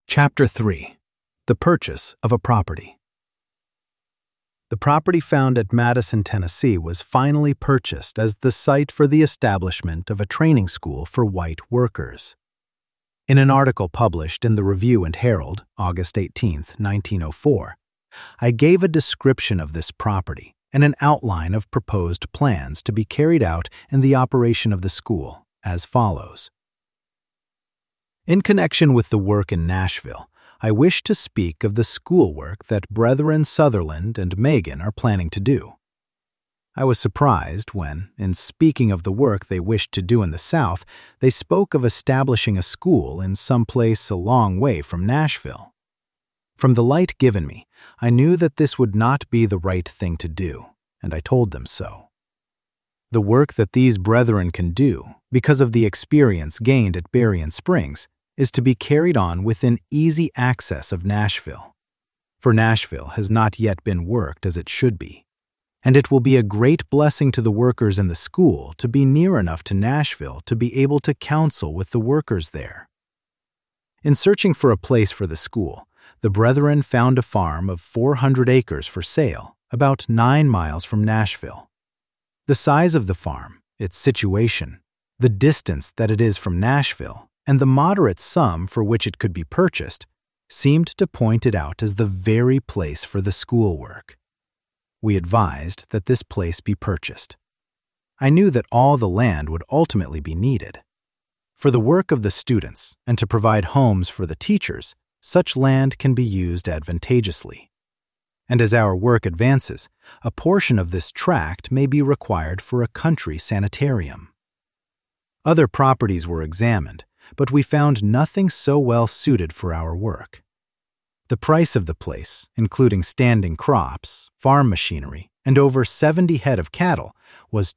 Chapter 3. The Purchase of a Property. The property found at Madison, Tennessee was finally purchased as the site for the establishment of a training school for white workers. In an article published in the Review and Herald, August 18, 1904, I gave a description of this property and an outline of proposed plans to be carried out in the operation of the school as follows. In connection with the work in Nashville, I wish to speak of the schoolwork that Brethren Sutherland and Megan are planning to do. I was surprised when, in speaking of the work they wished to do in the South, they spoke of establishing a school in some place a long way from Nashville. From the light given me, I knew that this would not be the right thing to do, and I told them so. The work that these brethren can do, because of the experience gained at Berrien Springs, is to be carried on within easy access of Nashville. For Nashville has not yet been worked as it should be, and it will be a great blessing to the workers in the school to be near enough to Nashville to be able to counsel with the workers there. In searching for a place for the school, the brethren found a farm of 400 acres for sale, about 9 miles from Nashville. The size of the farm, its situation, the distance that it is from Nashville, and the moderate sum for which it could be purchased seemed to point it out as the very place for the schoolwork. We advised that this place be purchased. I knew that all the land would ultimately be needed. For the work of the students and to provide homes for the teachers, such land can be used advantageously. And as our work advances, a portion of this tract may be required for a country sanitarium. Other properties were examined, but we found nothing so well suited for our work. The price of the place, including standing crops, farm machinery, and over 70 head of cattle, was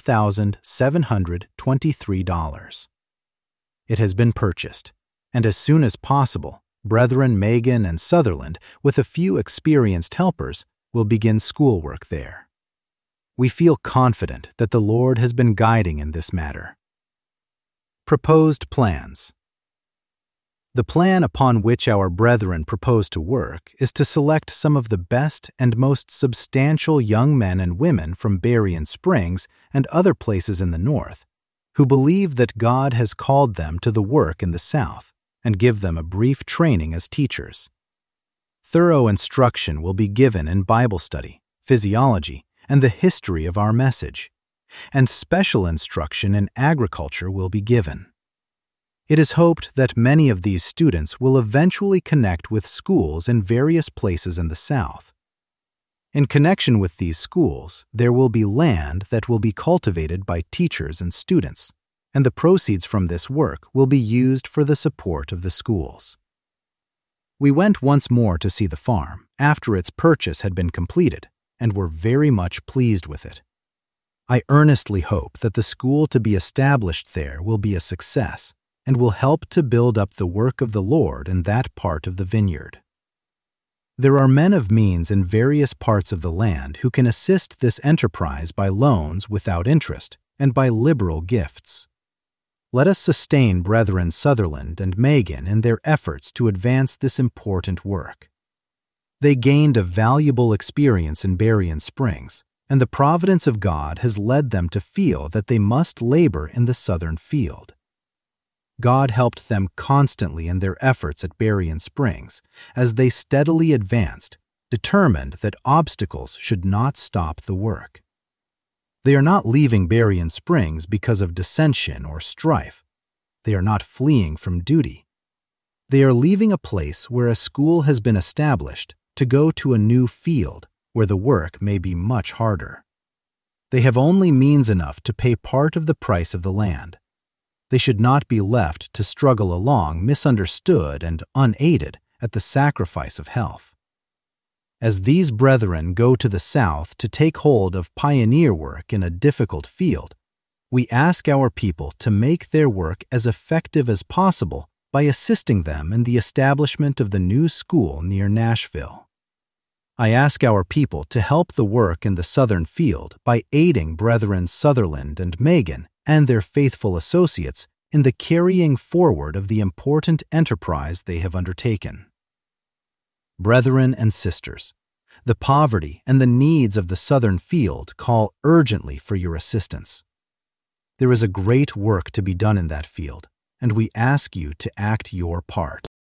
$12,723. It has been purchased, and as soon as possible, Brethren Megan and Sutherland, with a few experienced helpers, will begin schoolwork there. We feel confident that the Lord has been guiding in this matter. Proposed plans. The plan upon which our brethren propose to work is to select some of the best and most substantial young men and women from Berrien Springs and other places in the North, who believe that God has called them to the work in the South, and give them a brief training as teachers. Thorough instruction will be given in Bible study, physiology, and the history of our message, and special instruction in agriculture will be given. It is hoped that many of these students will eventually connect with schools in various places in the South. In connection with these schools, there will be land that will be cultivated by teachers and students, and the proceeds from this work will be used for the support of the schools. We went once more to see the farm after its purchase had been completed, and were very much pleased with it. I earnestly hope that the school to be established there will be a success and will help to build up the work of the Lord in that part of the vineyard. There are men of means in various parts of the land who can assist this enterprise by loans without interest and by liberal gifts. Let us sustain Brethren Sutherland and Megan in their efforts to advance this important work. They gained a valuable experience in Berrien Springs, and the providence of God has led them to feel that they must labor in the southern field. God helped them constantly in their efforts at Berrien Springs as they steadily advanced, determined that obstacles should not stop the work. They are not leaving Berrien Springs because of dissension or strife. They are not fleeing from duty. They are leaving a place where a school has been established to go to a new field where the work may be much harder. They have only means enough to pay part of the price of the land. They should not be left to struggle along misunderstood and unaided at the sacrifice of health. As these brethren go to the South to take hold of pioneer work in a difficult field, we ask our people to make their work as effective as possible by assisting them in the establishment of the new school near Nashville. I ask our people to help the work in the southern field by aiding Brethren Sutherland and Megan and their faithful associates in the carrying forward of the important enterprise they have undertaken. Brethren and sisters, the poverty and the needs of the Southern field call urgently for your assistance. There is a great work to be done in that field, and we ask you to act your part.